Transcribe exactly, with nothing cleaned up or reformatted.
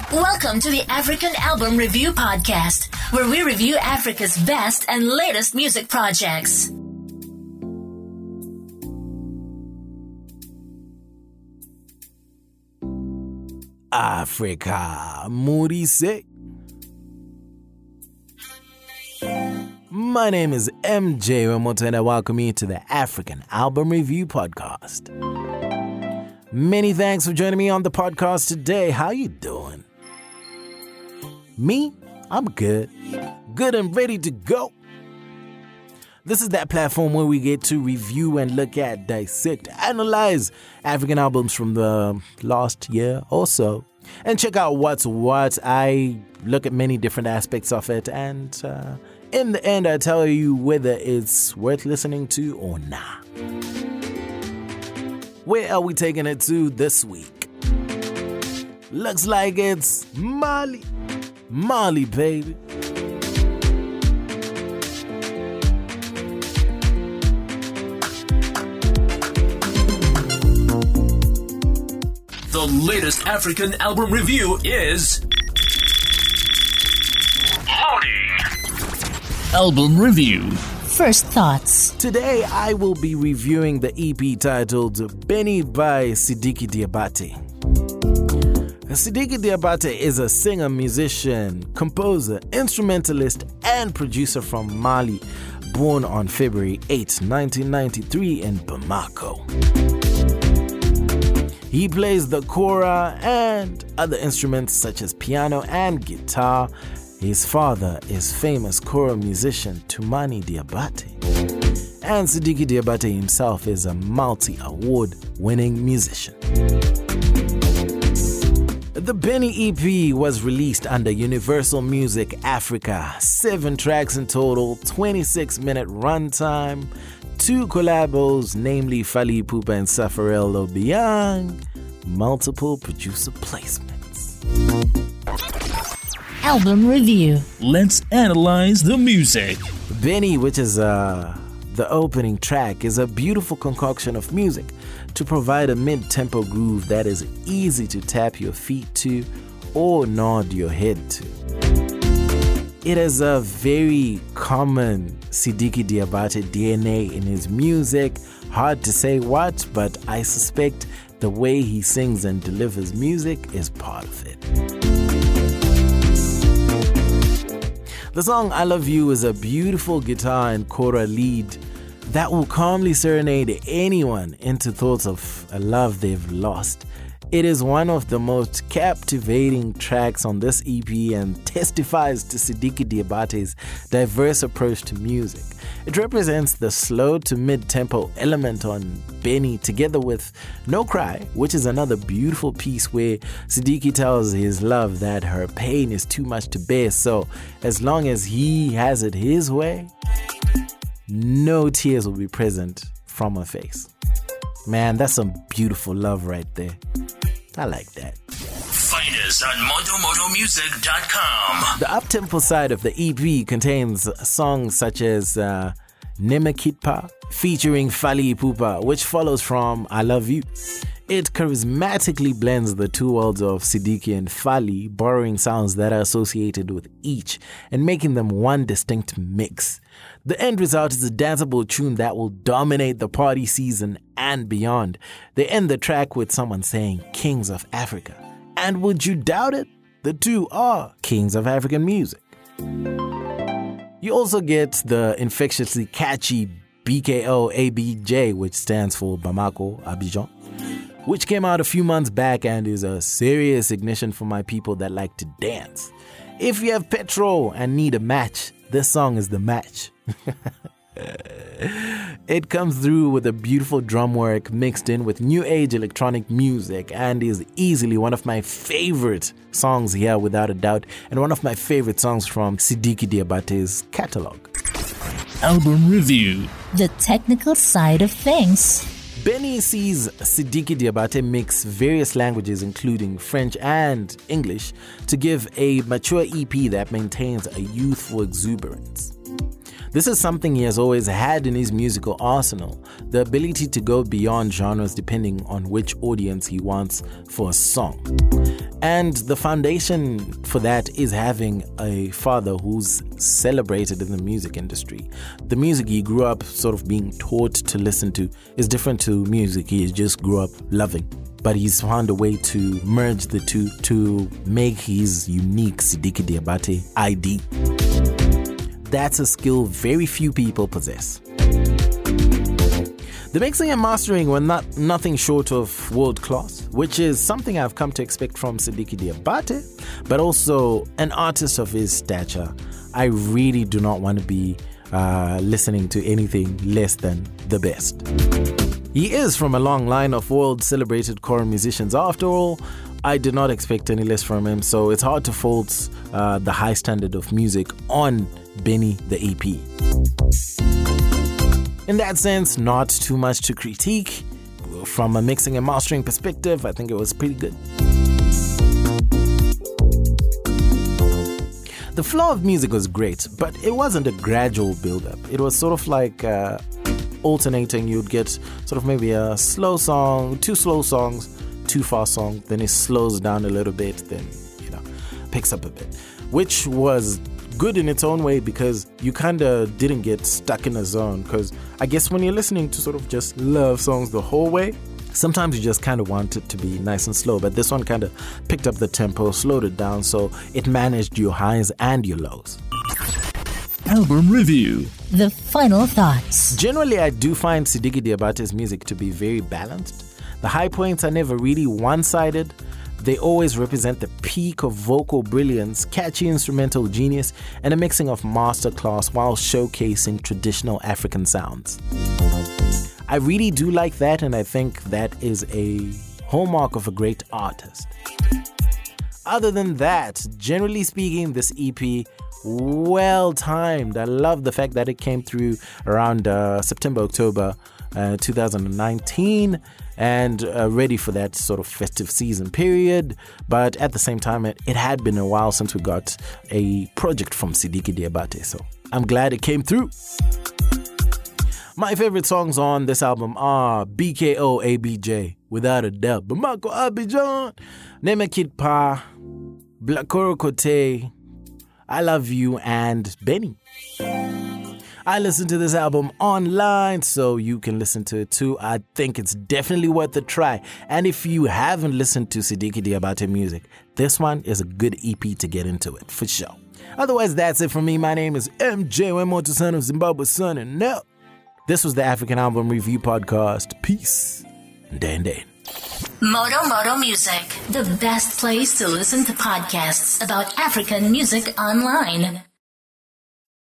Welcome to the African Album Review Podcast, where we review Africa's best and latest music projects. Africa, Murise. My name is M J Ramoto and I welcome you to the African Album Review Podcast. Many thanks for joining me on the podcast today. How you doing? Me? I'm good. Good and ready to go. This is that platform where we get to review and look at, dissect, analyze African albums from the last year or so, and check out what's what. I look at many different aspects of it, and uh, in the end, I tell you whether it's worth listening to or not. Where are we taking it to this week? Looks like it's Mali. Mali, baby. The latest African album review is Loading Album Review. First thoughts. Today I will be reviewing the E P titled Benny by Sidiki Diabate. Sidiki Diabate is a singer, musician, composer, instrumentalist, and producer from Mali, born on February eighth, nineteen ninety-three in Bamako. He plays the kora and other instruments such as piano and guitar. His father is famous kora musician Toumani Diabate. And Sidiki Diabate himself is a multi-award winning musician. The Benny E P was released under Universal Music Africa. Seven tracks in total, twenty-six minute runtime, two collabos, namely Fally Ipupa and Safarel Obiang, multiple producer placements. Album review. Let's analyze the music. Benny, which is uh, the opening track, is a beautiful concoction of music to provide a mid-tempo groove that is easy to tap your feet to or nod your head to. It has a very common Sidiki Diabate D N A in his music. Hard to say what, but I suspect the way he sings and delivers music is part of it. The song I Love You is a beautiful guitar and kora lead that will calmly serenade anyone into thoughts of a love they've lost. It is one of the most captivating tracks on this E P and testifies to Sidiki Diabate's diverse approach to music. It represents the slow to mid-tempo element on Benny together with No Cry, which is another beautiful piece where Sidiki tells his love that her pain is too much to bear, so as long as he has it his way, no tears will be present from her face. Man, that's some beautiful love right there. I like that. Find us on moto moto music dot com. The up-tempo side of the E P contains songs such as uh, Nemekitpa featuring Fally Ipupa, which follows from I Love You. It charismatically blends the two worlds of Sidiki and Fally, borrowing sounds that are associated with each and making them one distinct mix. The end result is a danceable tune that will dominate the party season and beyond. They end the track with someone saying, Kings of Africa. And would you doubt it? The two are Kings of African music. You also get the infectiously catchy B K O A B J, which stands for Bamako Abidjan, which came out a few months back and is a serious ignition for my people that like to dance. If you have petrol and need a match, this song is the match. It comes through with a beautiful drum work mixed in with new age electronic music and is easily one of my favorite songs here without a doubt, and one of my favorite songs from Sidiki Diabate's catalog. Album review. The technical side of things. Benny sees Sidiki Diabate mix various languages including French and English to give a mature E P that maintains a youthful exuberance. This is something he has always had in his musical arsenal, the ability to go beyond genres depending on which audience he wants for a song. And the foundation for that is having a father who's celebrated in the music industry. The music he grew up sort of being taught to listen to is different to music he just grew up loving. But he's found a way to merge the two to make his unique Sidiki Diabate I D. That's a skill very few people possess. The mixing and mastering were not nothing short of world class, which is something I've come to expect from Sidiki Diabate, but also an artist of his stature. I really do not want to be uh, listening to anything less than the best. He is from a long line of world celebrated choral musicians. After all, I did not expect any less from him, so it's hard to fault uh, the high standard of music on Benny the E P. In that sense, not too much to critique. From a mixing and mastering perspective, I think it was pretty good. The flow of music was great, but it wasn't a gradual build-up. It was sort of like uh, alternating. You'd get sort of maybe a slow song, two slow songs, two fast songs, then it slows down a little bit, then, you know, picks up a bit, which was good in its own way because you kind of didn't get stuck in a zone. Because I guess when you're listening to sort of just love songs the whole way, sometimes you just kind of want it to be nice and slow, but this one kind of picked up the tempo, slowed it down, so it managed your highs and your lows. Album review. The final thoughts. Generally, I do find Sidiki Diabate's music to be very balanced. The high points are never really one-sided. They always represent the peak of vocal brilliance, catchy instrumental genius, and a mixing of masterclass while showcasing traditional African sounds. I really do like that, and I think that is a hallmark of a great artist. Other than that, generally speaking, this E P, well timed. I love the fact that it came through around uh, September, October uh, two thousand nineteen, and uh, ready for that sort of festive season period. But at the same time, it, it had been a while since we got a project from Sidiki Diabate, so I'm glad it came through. My favorite songs on this album are B K O A B J, without a doubt, Bamako Abidjan, Nemekitpa, Blakoro Kote, I Love You, and Benny. I listened to this album online, so you can listen to it too. I think it's definitely worth a try. And if you haven't listened to Sidiki Diabate music, this one is a good E P to get into it, for sure. Otherwise, that's it for me. My name is M J Wemoto, son of Zimbabwe, son, and now this was the African Album Review Podcast. Peace. Dan Dan. Moto Moto Music, the best place to listen to podcasts about African music online.